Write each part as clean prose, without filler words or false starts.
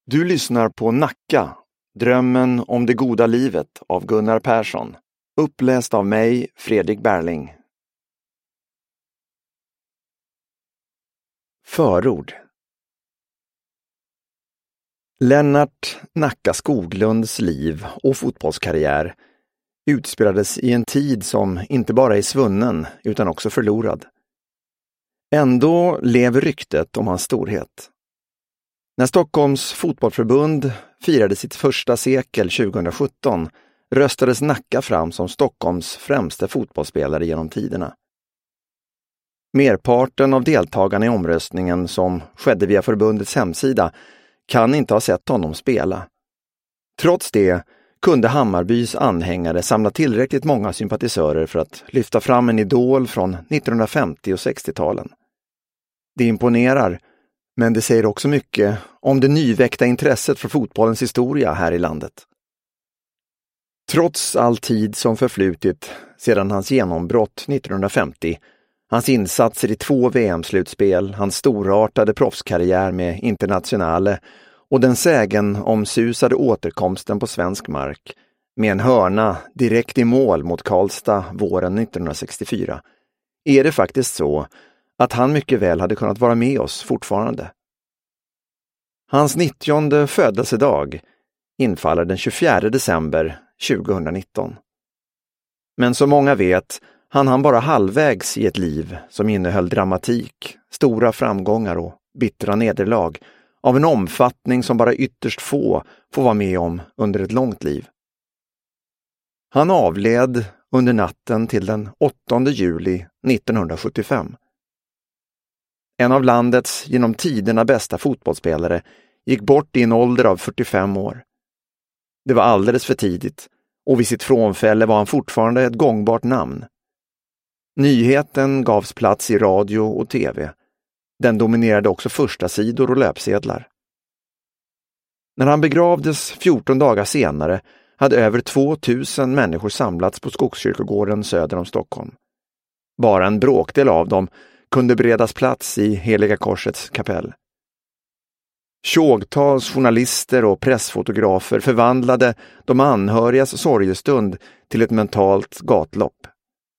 Du lyssnar på Nacka, drömmen om det goda livet av Gunnar Persson. Uppläst av mig, Fredrik Berling. Förord. Lennart Nacka Skoglunds liv och fotbollskarriär utspelades i en tid som inte bara är svunnen utan också förlorad. Ändå lever ryktet om hans storhet. När Stockholms fotbollsförbund firade sitt första sekel 2017 röstades Nacka fram som Stockholms främste fotbollsspelare genom tiderna. Merparten av deltagarna i omröstningen, som skedde via förbundets hemsida, kan inte ha sett honom spela. Trots det kunde Hammarbys anhängare samla tillräckligt många sympatisörer för att lyfta fram en idol från 1950- och 60-talen. Det imponerar, men det säger också mycket om det nyväckta intresset för fotbollens historia här i landet. Trots all tid som förflutit sedan hans genombrott 1950, hans insatser i 2 VM-slutspel, hans storartade proffskarriär med Internationale och den sägen omsusade återkomsten på svensk mark med en hörna direkt i mål mot Karlstad våren 1964, är det faktiskt så att han mycket väl hade kunnat vara med oss fortfarande. Hans 90:e födelsedag infaller den 24 december 2019. Men som många vet hann han bara halvvägs i ett liv som innehöll dramatik, stora framgångar och bittra nederlag av en omfattning som bara ytterst få får vara med om under ett långt liv. Han avled under natten till den 8 juli 1975. En av landets genom tiderna bästa fotbollsspelare gick bort i en ålder av 45 år. Det var alldeles för tidigt och vid sitt frånfälle var han fortfarande ett gångbart namn. Nyheten gavs plats i radio och tv. Den dominerade också första sidor och löpsedlar. När han begravdes 14 dagar senare hade över 2000 människor samlats på Skogskyrkogården söder om Stockholm. Bara en bråkdel av dem kunde beredas plats i Heliga Korsets kapell. Tjogtals journalister och pressfotografer förvandlade de anhörigas sorgestund till ett mentalt gatlopp.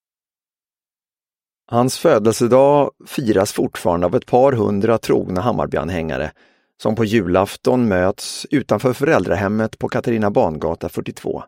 Hans födelsedag firas fortfarande av ett par hundra trogna Hammarbyanhängare som på julafton möts utanför föräldrahemmet på Katarina Bangata 42.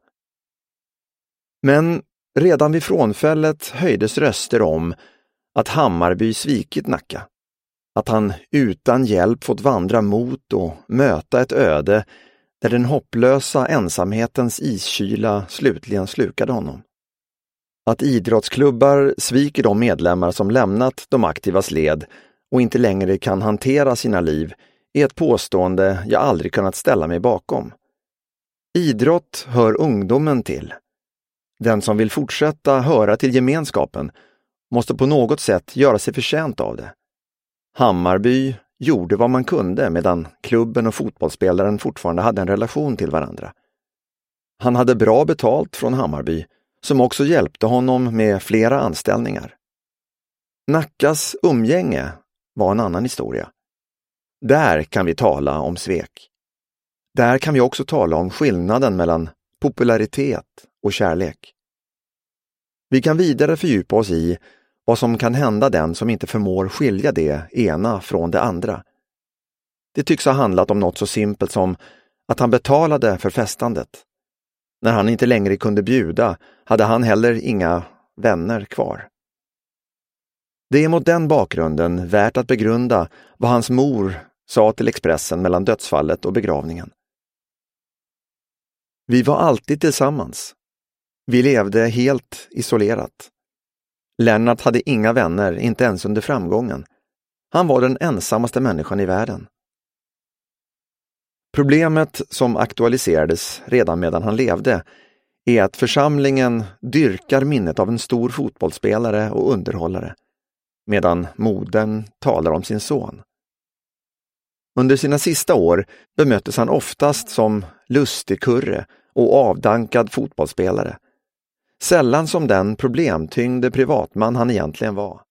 Men redan vid frånfället höjdes röster om att Hammarby svikit Nacka. Att han utan hjälp fått vandra mot och möta ett öde där den hopplösa ensamhetens iskyla slutligen slukade honom. Att idrottsklubbar sviker de medlemmar som lämnat de aktivas led och inte längre kan hantera sina liv är ett påstående jag aldrig kunnat ställa mig bakom. Idrott hör ungdomen till. Den som vill fortsätta höra till gemenskapen måste på något sätt göra sig förtjänt av det. Hammarby gjorde vad man kunde medan klubben och fotbollsspelaren fortfarande hade en relation till varandra. Han hade bra betalt från Hammarby som också hjälpte honom med flera anställningar. Nackas umgänge var en annan historia. Där kan vi tala om svek. Där kan vi också tala om skillnaden mellan popularitet och kärlek. Vi kan vidare fördjupa oss i vad som kan hända den som inte förmår skilja det ena från det andra. Det tycks ha handlat om något så simpelt som att han betalade för festandet. När han inte längre kunde bjuda hade han heller inga vänner kvar. Det är mot den bakgrunden värt att begrunda vad hans mor sa till Expressen mellan dödsfallet och begravningen. Vi var alltid tillsammans. Vi levde helt isolerat. Lennart hade inga vänner, inte ens under framgången. Han var den ensammaste människan i världen. Problemet som aktualiserades redan medan han levde är att församlingen dyrkar minnet av en stor fotbollsspelare och underhållare, medan modern talar om sin son. Under sina sista år bemöttes han oftast som lustigkurre och avdankad fotbollsspelare. Sällan som den problemtyngde privatman han egentligen var.